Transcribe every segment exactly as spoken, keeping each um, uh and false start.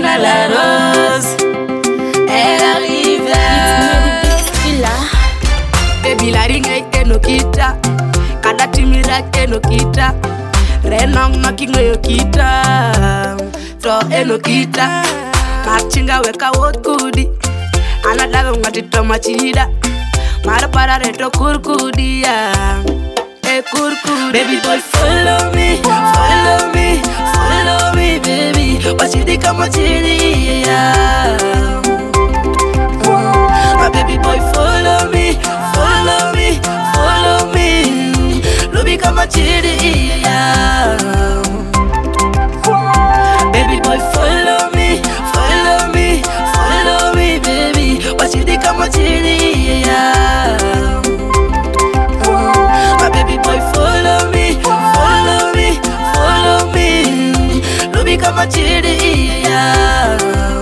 Marina la rose, elle arrive là. Baby la ringa enokita, kada timira enokita, renong makingo yokita, to enokita, machinga weka wot kudi, anadaga ngatito machida, mara para reto kurkudi ya, e kurkudi. Baby boy follow me, follow me, follow me baby, wachidi kama chidi ya. My baby boy follow me, follow me, follow me, lubi kama chidi ya. Baby boy follow me, follow me, follow me baby, wachidi kama chidi ya. My baby boy follow me, follow me, follow me, lubi kama chidi ya.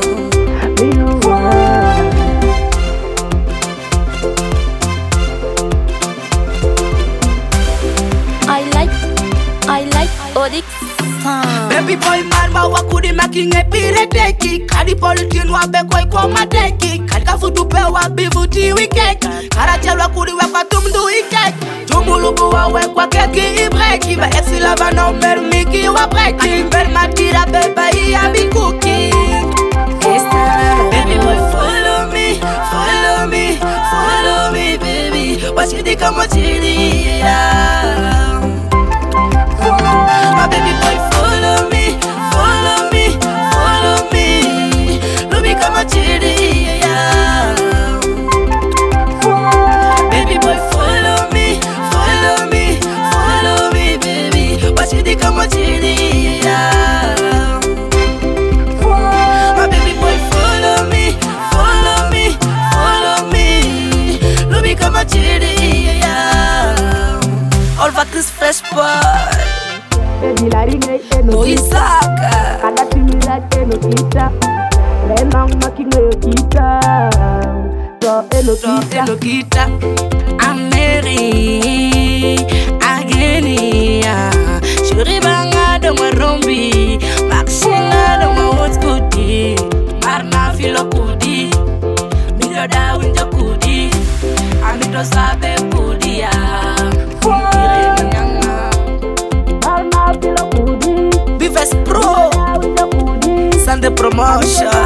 I like, I like Odix. Baby boy marba wakudi makinge pire teki, kadi politin wa bekoi koma teki, kadi kafutu pe wa bivuti wikek, karachel wakudi wakwa tumdu wikek, tumulubu wa wekwa keki ibreki, ba exi lava no mer miki wa breki, mer matira beba iya bikuki. Baby boy follow me, follow me, follow me baby, wachidi kama chidi ya. My baby boy follow me, follow me, follow me, lubi kama chidi ya. Baby boy follow me, follow me, follow me baby, wachidi kama chidi ya. My baby boy follow me, follow me, follow me, lubi kama chidi ya. All back is fresh boy. Baby la ringa Moisaka, kada timira enokita, renong makingo yokita, to enokita, enokita, Ameri, Agenia, Shuribanga de Marombi, Maxina de Mawotskudi, Marna Filokudi, Miroda Winja Kudi, Amito Sabe Kudia, Bifes Pro, Sunday Promotion.